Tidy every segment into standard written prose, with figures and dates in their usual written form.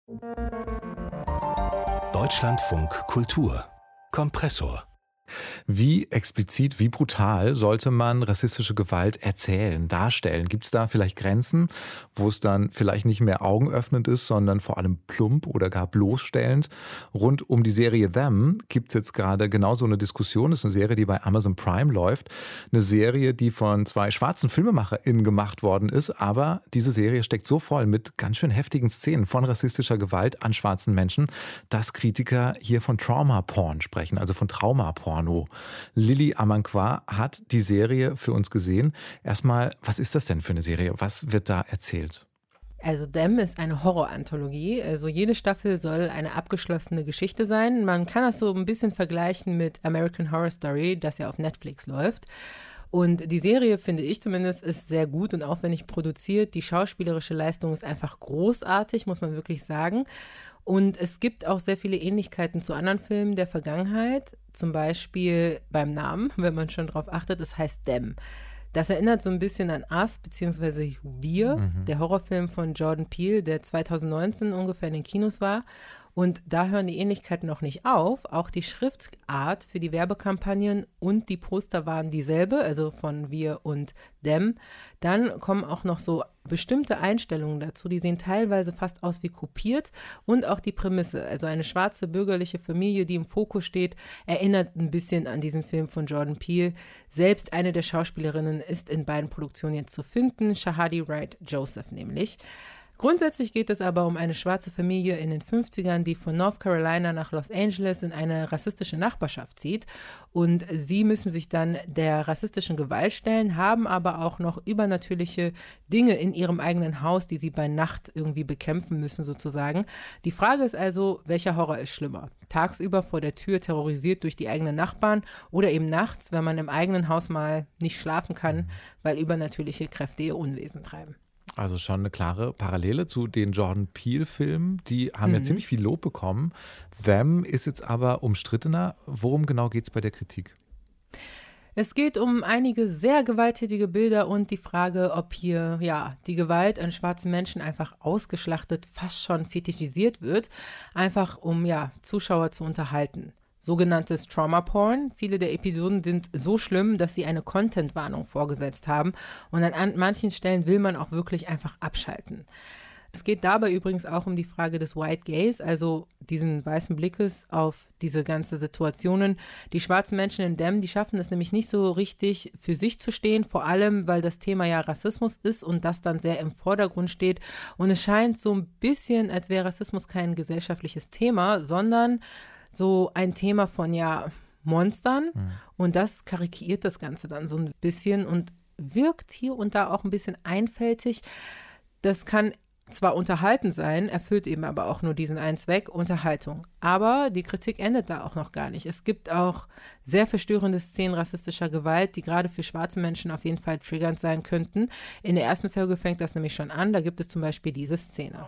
Deutschlandfunk Kultur Kompressor. Wie explizit, wie brutal sollte man rassistische Gewalt erzählen, darstellen? Gibt es da vielleicht Grenzen, wo es dann vielleicht nicht mehr augenöffnend ist, sondern vor allem plump oder gar bloßstellend? Rund um die Serie Them gibt es jetzt gerade genauso eine Diskussion. Das ist eine Serie, die bei Amazon Prime läuft. Eine Serie, die von 2 schwarzen FilmemacherInnen gemacht worden ist. Aber diese Serie steckt so voll mit ganz schön heftigen Szenen von rassistischer Gewalt an schwarzen Menschen, dass Kritiker hier von Trauma-Porn sprechen, also von Traumaporn. Lilly Amankwa hat die Serie für uns gesehen. Erstmal, was ist das denn für eine Serie? Was wird da erzählt? Also Them ist eine Horroranthologie. Also jede Staffel soll eine abgeschlossene Geschichte sein. Man kann das so ein bisschen vergleichen mit American Horror Story, das ja auf Netflix läuft. Und die Serie, finde ich zumindest, ist sehr gut und aufwendig produziert. Die schauspielerische Leistung ist einfach großartig, muss man wirklich sagen. Und es gibt auch sehr viele Ähnlichkeiten zu anderen Filmen der Vergangenheit, zum Beispiel beim Namen, wenn man schon drauf achtet, es heißt Them. Das erinnert so ein bisschen an Us, beziehungsweise Wir, der Horrorfilm von Jordan Peele, der 2019 ungefähr in den Kinos war. Und da hören die Ähnlichkeiten noch nicht auf. Auch die Schriftart für die Werbekampagnen und die Poster waren dieselbe, also von Wir und Them. Dann kommen auch noch so bestimmte Einstellungen dazu, die sehen teilweise fast aus wie kopiert. Und auch die Prämisse, also eine schwarze bürgerliche Familie, die im Fokus steht, erinnert ein bisschen an diesen Film von Jordan Peele. Selbst eine der Schauspielerinnen ist in beiden Produktionen jetzt zu finden, Shahadi Wright Joseph nämlich. Grundsätzlich geht es aber um eine schwarze Familie in den 50ern, die von North Carolina nach Los Angeles in eine rassistische Nachbarschaft zieht. Und sie müssen sich dann der rassistischen Gewalt stellen, haben aber auch noch übernatürliche Dinge in ihrem eigenen Haus, die sie bei Nacht irgendwie bekämpfen müssen sozusagen. Die Frage ist also, welcher Horror ist schlimmer? Tagsüber vor der Tür terrorisiert durch die eigenen Nachbarn oder eben nachts, wenn man im eigenen Haus mal nicht schlafen kann, weil übernatürliche Kräfte ihr Unwesen treiben. Also schon eine klare Parallele zu den Jordan Peele-Filmen. Die haben ja ziemlich viel Lob bekommen. Them ist jetzt aber umstrittener. Worum genau geht es bei der Kritik? Es geht um einige sehr gewalttätige Bilder und die Frage, ob hier die Gewalt an schwarzen Menschen einfach ausgeschlachtet, fast schon fetischisiert wird, einfach um Zuschauer zu unterhalten. Sogenanntes Trauma-Porn. Viele der Episoden sind so schlimm, dass sie eine Content-Warnung vorgesetzt haben und an manchen Stellen will man auch wirklich einfach abschalten. Es geht dabei übrigens auch um die Frage des White Gaze, also diesen weißen Blickes auf diese ganze Situationen. Die schwarzen Menschen in Them, die schaffen es nämlich nicht so richtig für sich zu stehen, vor allem, weil das Thema ja Rassismus ist und das dann sehr im Vordergrund steht. Und es scheint so ein bisschen, als wäre Rassismus kein gesellschaftliches Thema, sondern so ein Thema von Monstern und das karikiert das Ganze dann so ein bisschen und wirkt hier und da auch ein bisschen einfältig. Das kann zwar unterhaltend sein, erfüllt eben aber auch nur diesen einen Zweck, Unterhaltung. Aber die Kritik endet da auch noch gar nicht. Es gibt auch sehr verstörende Szenen rassistischer Gewalt, die gerade für schwarze Menschen auf jeden Fall triggernd sein könnten. In der ersten Folge fängt das nämlich schon an, da gibt es zum Beispiel diese Szene.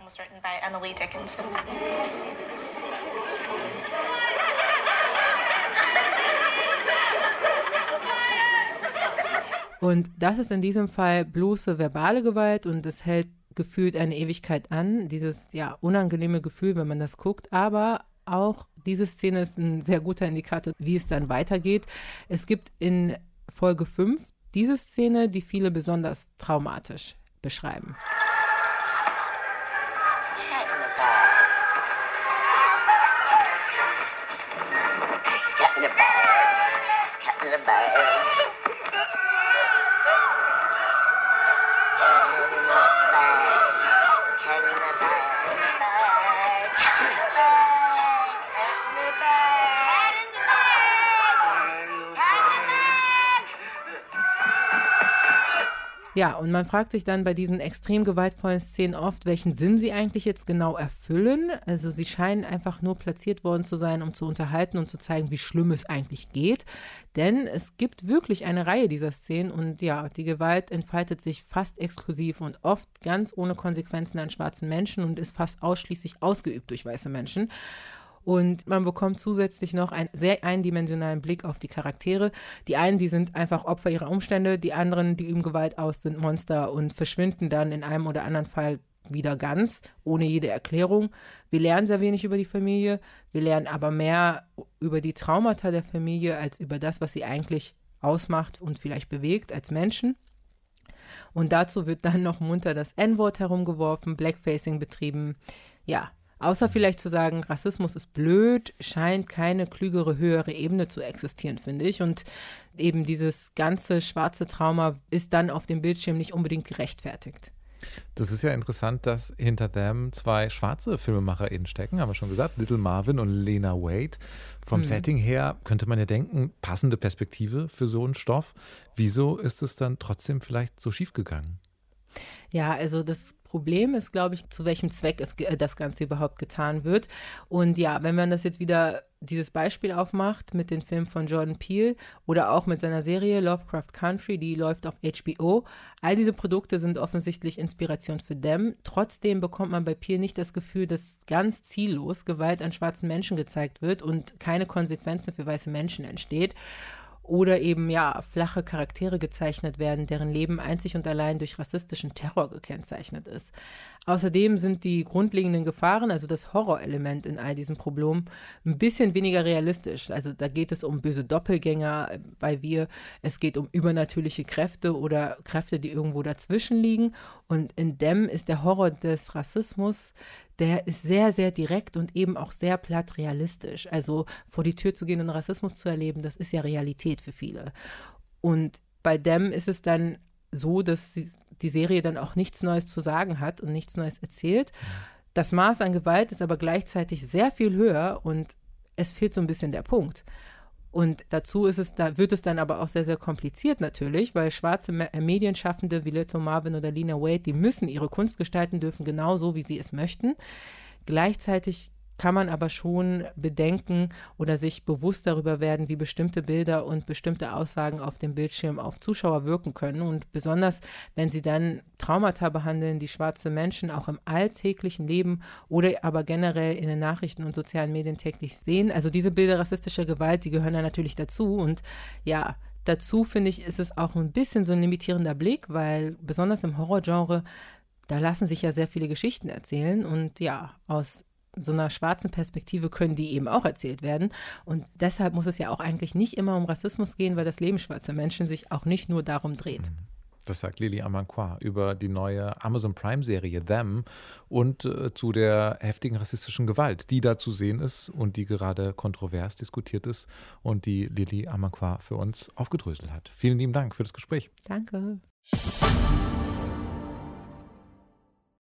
Und das ist in diesem Fall bloße verbale Gewalt und es hält gefühlt eine Ewigkeit an, dieses unangenehme Gefühl, wenn man das guckt, aber auch diese Szene ist ein sehr guter Indikator, wie es dann weitergeht. Es gibt in Folge 5 diese Szene, die viele besonders traumatisch beschreiben. Ja, und man fragt sich dann bei diesen extrem gewaltvollen Szenen oft, welchen Sinn sie eigentlich jetzt genau erfüllen. Also sie scheinen einfach nur platziert worden zu sein, um zu unterhalten und zu zeigen, wie schlimm es eigentlich geht. Denn es gibt wirklich eine Reihe dieser Szenen und die Gewalt entfaltet sich fast exklusiv und oft ganz ohne Konsequenzen an schwarzen Menschen und ist fast ausschließlich ausgeübt durch weiße Menschen. Und man bekommt zusätzlich noch einen sehr eindimensionalen Blick auf die Charaktere. Die einen, die sind einfach Opfer ihrer Umstände, die anderen, die üben Gewalt aus, sind Monster und verschwinden dann in einem oder anderen Fall wieder ganz, ohne jede Erklärung. Wir lernen sehr wenig über die Familie, wir lernen aber mehr über die Traumata der Familie als über das, was sie eigentlich ausmacht und vielleicht bewegt als Menschen. Und dazu wird dann noch munter das N-Wort herumgeworfen, Blackfacing betrieben. Ja, außer vielleicht zu sagen, Rassismus ist blöd, scheint keine klügere, höhere Ebene zu existieren, finde ich. Und eben dieses ganze schwarze Trauma ist dann auf dem Bildschirm nicht unbedingt gerechtfertigt. Das ist ja interessant, dass hinter Them 2 schwarze FilmemacherInnen stecken, haben wir schon gesagt, Little Marvin und Lena Waithe. Vom Setting her könnte man ja denken, passende Perspektive für so einen Stoff. Wieso ist es dann trotzdem vielleicht so schief gegangen? Ja, also das Problem ist, glaube ich, zu welchem Zweck das Ganze überhaupt getan wird. Und ja, wenn man das jetzt wieder dieses Beispiel aufmacht mit den Filmen von Jordan Peele oder auch mit seiner Serie Lovecraft Country, die läuft auf HBO. All diese Produkte sind offensichtlich Inspiration für Them. Trotzdem bekommt man bei Peele nicht das Gefühl, dass ganz ziellos Gewalt an schwarzen Menschen gezeigt wird und keine Konsequenzen für weiße Menschen entsteht. Oder eben, ja, flache Charaktere gezeichnet werden, deren Leben einzig und allein durch rassistischen Terror gekennzeichnet ist. Außerdem sind die grundlegenden Gefahren, also das Horrorelement in all diesen Problemen, ein bisschen weniger realistisch. Also da geht es um böse Doppelgänger es geht um übernatürliche Kräfte oder Kräfte, die irgendwo dazwischen liegen. Und in Them ist der Horror des Rassismus, der ist sehr, sehr direkt und eben auch sehr platt realistisch. Also vor die Tür zu gehen und Rassismus zu erleben, das ist ja Realität für viele. Und bei Them ist es dann so, dass die Serie dann auch nichts Neues zu sagen hat und nichts Neues erzählt. Das Maß an Gewalt ist aber gleichzeitig sehr viel höher und es fehlt so ein bisschen der Punkt. Und dazu wird es dann aber auch sehr, sehr kompliziert natürlich, weil schwarze Medienschaffende wie Little Marvin oder Lena Waithe, die müssen ihre Kunst gestalten dürfen, genauso wie sie es möchten. Gleichzeitig kann man aber schon bedenken oder sich bewusst darüber werden, wie bestimmte Bilder und bestimmte Aussagen auf dem Bildschirm auf Zuschauer wirken können. Und besonders, wenn sie dann Traumata behandeln, die schwarze Menschen auch im alltäglichen Leben oder aber generell in den Nachrichten und sozialen Medien täglich sehen. Also diese Bilder rassistischer Gewalt, die gehören da natürlich dazu. Und ja, dazu finde ich, ist es auch ein bisschen so ein limitierender Blick, weil besonders im Horrorgenre, da lassen sich ja sehr viele Geschichten erzählen. Und ja, aus so einer schwarzen Perspektive können die eben auch erzählt werden. Und deshalb muss es ja auch eigentlich nicht immer um Rassismus gehen, weil das Leben schwarzer Menschen sich auch nicht nur darum dreht. Das sagt Lily Amankwah über die neue Amazon Prime-Serie Them und zu der heftigen rassistischen Gewalt, die da zu sehen ist und die gerade kontrovers diskutiert ist und die Lily Amankwah für uns aufgedröselt hat. Vielen lieben Dank für das Gespräch. Danke.